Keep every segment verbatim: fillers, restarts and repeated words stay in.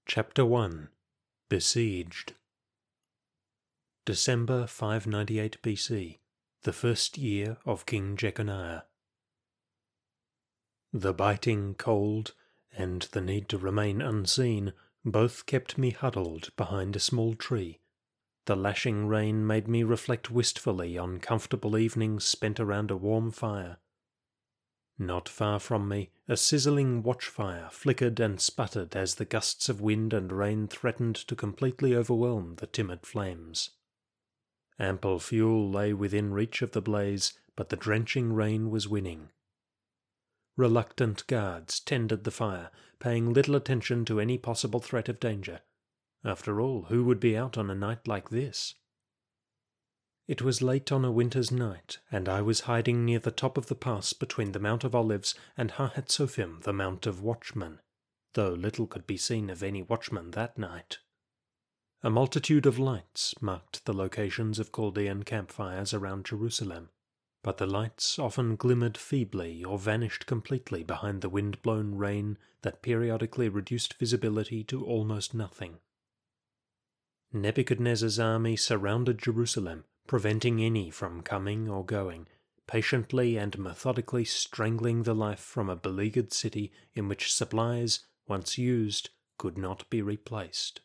Chapter one. Besieged. December five ninety-eight B C, the first year of King Jeconiah. The biting cold and the need to remain unseen both kept me huddled behind a small tree. The lashing rain made me reflect wistfully on comfortable evenings spent around a warm fire. Not far from me, a sizzling watchfire flickered and sputtered as the gusts of wind and rain threatened to completely overwhelm the timid flames. Ample fuel lay within reach of the blaze, but the drenching rain was winning. Reluctant guards tended the fire, paying little attention to any possible threat of danger. After all, who would be out on a night like this? It was late on a winter's night, and I was hiding near the top of the pass between the Mount of Olives and Ha-Hatzophim, the Mount of Watchmen, though little could be seen of any watchman that night. A multitude of lights marked the locations of Chaldean campfires around Jerusalem, but the lights often glimmered feebly or vanished completely behind the wind-blown rain that periodically reduced visibility to almost nothing. Nebuchadnezzar's army surrounded Jerusalem, preventing any from coming or going, patiently and methodically strangling the life from a beleaguered city in which supplies, once used, could not be replaced.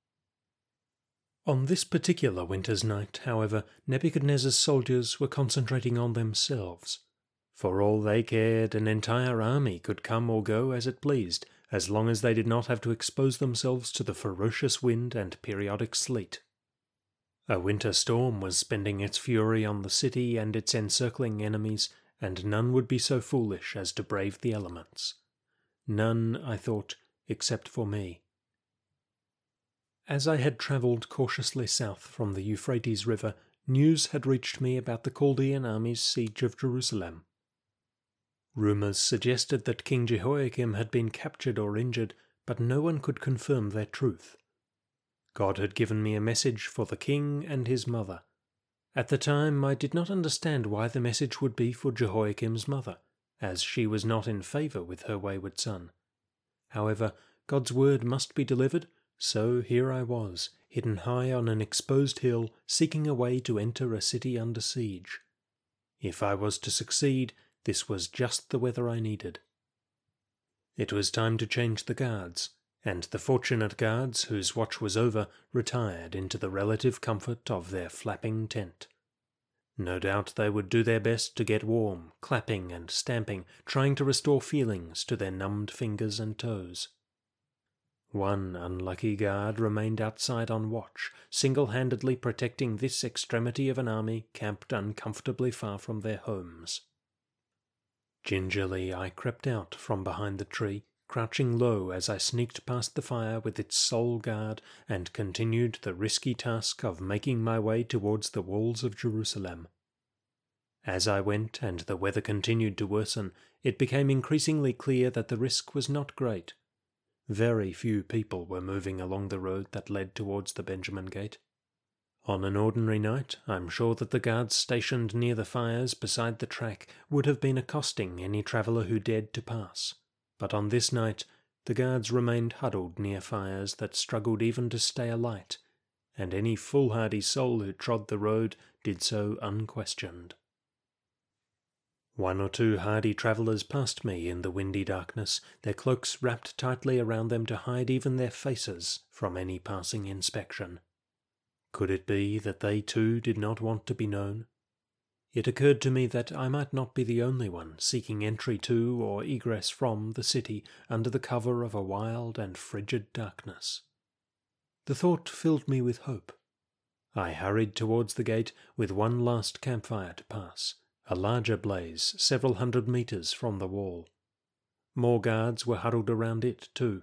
On this particular winter's night, however, Nebuchadnezzar's soldiers were concentrating on themselves. For all they cared, an entire army could come or go as it pleased, as long as they did not have to expose themselves to the ferocious wind and periodic sleet. A winter storm was spending its fury on the city and its encircling enemies, and none would be so foolish as to brave the elements. None, I thought, except for me. As I had travelled cautiously south from the Euphrates River, news had reached me about the Chaldean army's siege of Jerusalem. Rumours suggested that King Jehoiakim had been captured or injured, but no one could confirm their truth. God had given me a message for the king and his mother. At the time I did not understand why the message would be for Jehoiakim's mother, as she was not in favour with her wayward son. However, God's word must be delivered, so here I was, hidden high on an exposed hill, seeking a way to enter a city under siege. If I was to succeed, this was just the weather I needed. It was time to change the guards, and the fortunate guards, whose watch was over, retired into the relative comfort of their flapping tent. No doubt they would do their best to get warm, clapping and stamping, trying to restore feelings to their numbed fingers and toes. One unlucky guard remained outside on watch, single-handedly protecting this extremity of an army camped uncomfortably far from their homes. Gingerly I crept out from behind the tree, crouching low as I sneaked past the fire with its sole guard and continued the risky task of making my way towards the walls of Jerusalem. As I went and the weather continued to worsen, it became increasingly clear that the risk was not great. Very few people were moving along the road that led towards the Benjamin Gate. On an ordinary night, I'm sure that the guards stationed near the fires beside the track would have been accosting any traveller who dared to pass. But on this night, the guards remained huddled near fires that struggled even to stay alight, and any foolhardy soul who trod the road did so unquestioned. One or two hardy travellers passed me in the windy darkness, their cloaks wrapped tightly around them to hide even their faces from any passing inspection. Could it be that they too did not want to be known? It occurred to me that I might not be the only one seeking entry to or egress from the city under the cover of a wild and frigid darkness. The thought filled me with hope. I hurried towards the gate with one last campfire to pass, a larger blaze several hundred metres from the wall. More guards were huddled around it too.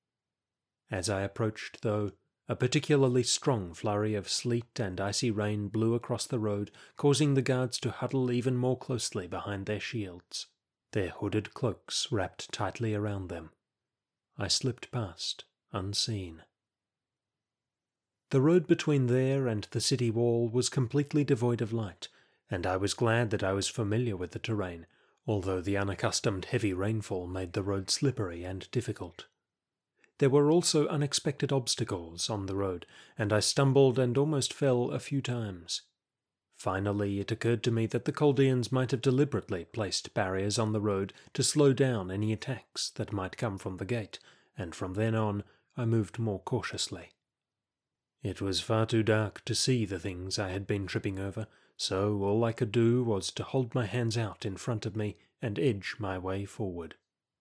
As I approached, though, a particularly strong flurry of sleet and icy rain blew across the road, causing the guards to huddle even more closely behind their shields, their hooded cloaks wrapped tightly around them. I slipped past, unseen. The road between there and the city wall was completely devoid of light, and I was glad that I was familiar with the terrain, although the unaccustomed heavy rainfall made the road slippery and difficult. there were also unexpected obstacles on the road, and I stumbled and almost fell a few times. Finally, it occurred to me that the Chaldeans might have deliberately placed barriers on the road to slow down any attacks that might come from the gate, and from then on I moved more cautiously. It was far too dark to see the things I had been tripping over, so all I could do was to hold my hands out in front of me and edge my way forward.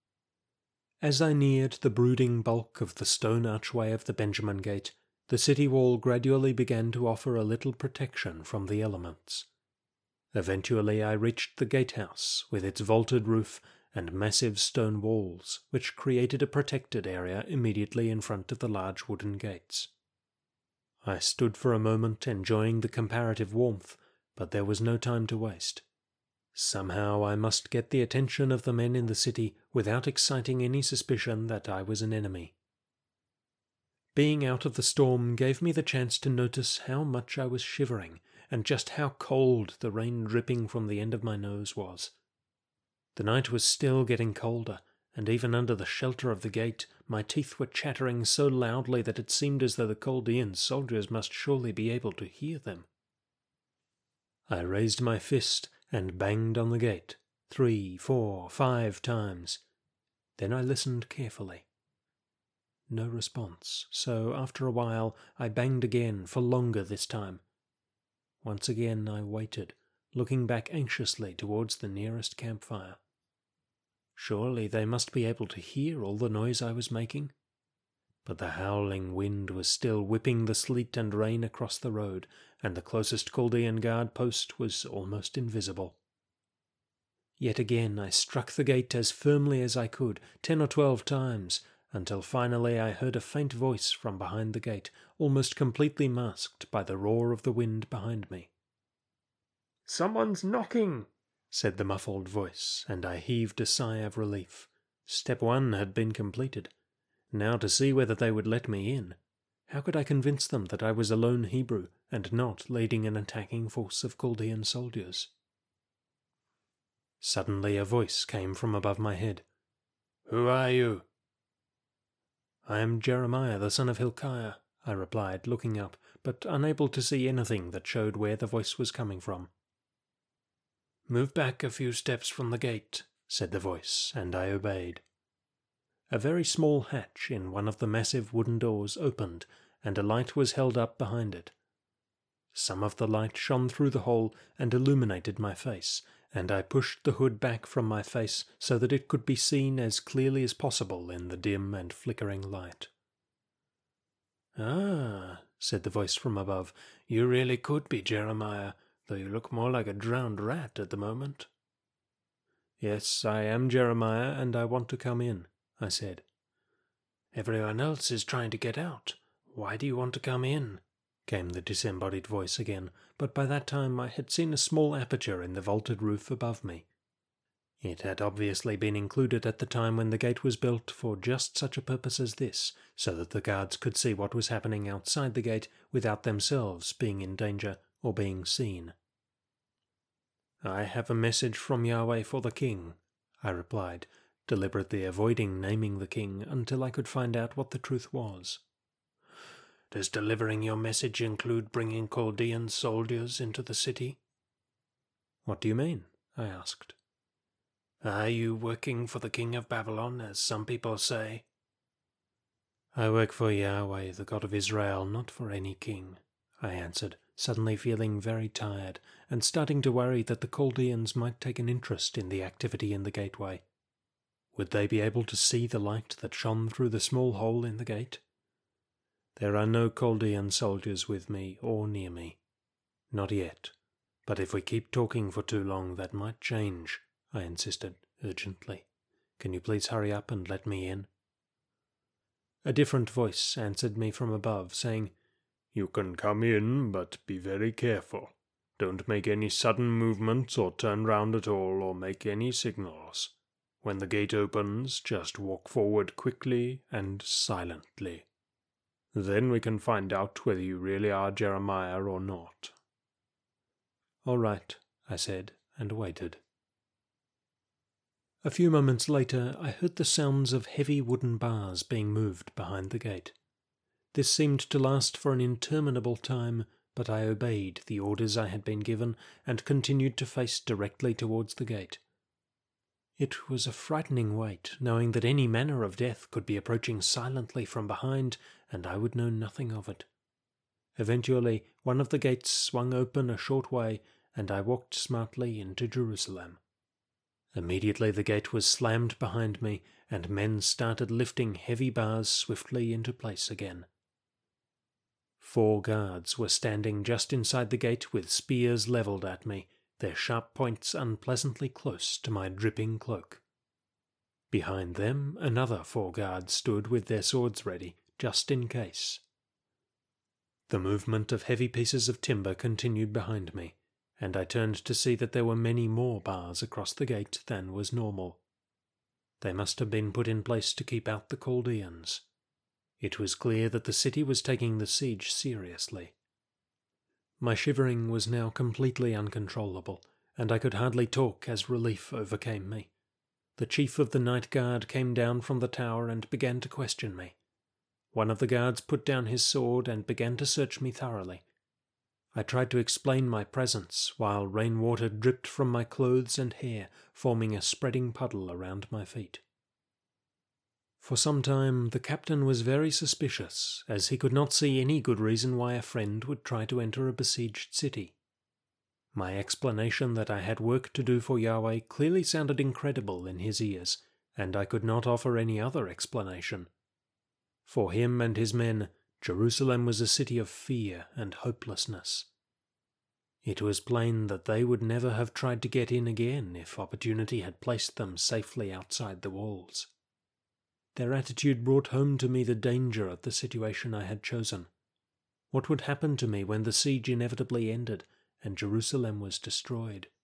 As I neared the brooding bulk of the stone archway of the Benjamin Gate, the city wall gradually began to offer a little protection from the elements. Eventually I reached the gatehouse with its vaulted roof and massive stone walls, which created a protected area immediately in front of the large wooden gates. I stood for a moment enjoying the comparative warmth, but there was no time to waste. Somehow I must get the attention of the men in the city without exciting any suspicion that I was an enemy. Being out of the storm gave me the chance to notice how much I was shivering, and just how cold the rain dripping from the end of my nose was. The night was still getting colder, and even under the shelter of the gate my teeth were chattering so loudly that it seemed as though the Chaldean soldiers must surely be able to hear them. I raised my fist and banged on the gate, three, four, five times. Then I listened carefully. No response, so after a while I banged again, for longer this time. Once again I waited, looking back anxiously towards the nearest campfire. Surely they must be able to hear all the noise I was making. But the howling wind was still whipping the sleet and rain across the road, and the closest Chaldean guard post was almost invisible. Yet again I struck the gate as firmly as I could, ten or twelve times, until finally I heard a faint voice from behind the gate, almost completely masked by the roar of the wind behind me. "Someone's knocking," said the muffled voice, and I heaved a sigh of relief. Step one had been completed. Now to see whether they would let me in. How could I convince them that I was a lone Hebrew, and not leading an attacking force of Chaldean soldiers? Suddenly a voice came from above my head. "Who are you?" "I am Jeremiah, the son of Hilkiah," I replied, looking up, but unable to see anything that showed where the voice was coming from. "Move back a few steps from the gate," said the voice, and I obeyed. A very small hatch in one of the massive wooden doors opened, and a light was held up behind it. Some of the light shone through the hole and illuminated my face, and I pushed the hood back from my face so that it could be seen as clearly as possible in the dim and flickering light. "Ah," said the voice from above, "you really could be Jeremiah, though you look more like a drowned rat at the moment." "Yes, I am Jeremiah, and I want to come in," I said. "Everyone else is trying to get out. Why do you want to come in?" came the disembodied voice again, but by that time I had seen a small aperture in the vaulted roof above me. It had obviously been included at the time when the gate was built for just such a purpose as this, so that the guards could see what was happening outside the gate without themselves being in danger or being seen. "I have a message from Yahweh for the king," I replied, deliberately avoiding naming the king until I could find out what the truth was. "Does delivering your message include bringing Chaldean soldiers into the city?" "What do you mean?" I asked. "Are you working for the king of Babylon, as some people say?" "I work for Yahweh, the God of Israel, not for any king," I answered, suddenly feeling very tired, and starting to worry that the Chaldeans might take an interest in the activity in the gateway. Would they be able to see the light that shone through the small hole in the gate? "There are no Chaldean soldiers with me or near me. Not yet. But if we keep talking for too long, that might change," I insisted, urgently. "Can you please hurry up and let me in?" A different voice answered me from above, saying, "You can come in, but be very careful. Don't make any sudden movements or turn round at all or make any signals. When the gate opens, just walk forward quickly and silently. Then we can find out whether you really are Jeremiah or not." "All right," I said, and waited. A few moments later I heard the sounds of heavy wooden bars being moved behind the gate. This seemed to last for an interminable time, but I obeyed the orders I had been given and continued to face directly towards the gate. It was a frightening wait, knowing that any manner of death could be approaching silently from behind, and I would know nothing of it. Eventually, one of the gates swung open a short way, and I walked smartly into Jerusalem. Immediately the gate was slammed behind me, and men started lifting heavy bars swiftly into place again. Four guards were standing just inside the gate with spears levelled at me, their sharp points unpleasantly close to my dripping cloak. Behind them another four guards stood with their swords ready, just in case. The movement of heavy pieces of timber continued behind me, and I turned to see that there were many more bars across the gate than was normal. They must have been put in place to keep out the Chaldeans. It was clear that the city was taking the siege seriously. My shivering was now completely uncontrollable, and I could hardly talk as relief overcame me. The chief of the night guard came down from the tower and began to question me. One of the guards put down his sword and began to search me thoroughly. I tried to explain my presence, while rainwater dripped from my clothes and hair, forming a spreading puddle around my feet. For some time the captain was very suspicious, as he could not see any good reason why a friend would try to enter a besieged city. My explanation that I had work to do for Yahweh clearly sounded incredible in his ears, and I could not offer any other explanation. For him and his men, Jerusalem was a city of fear and hopelessness. It was plain that they would never have tried to get in again if opportunity had placed them safely outside the walls. Their attitude brought home to me the danger of the situation I had chosen. What would happen to me when the siege inevitably ended and Jerusalem was destroyed?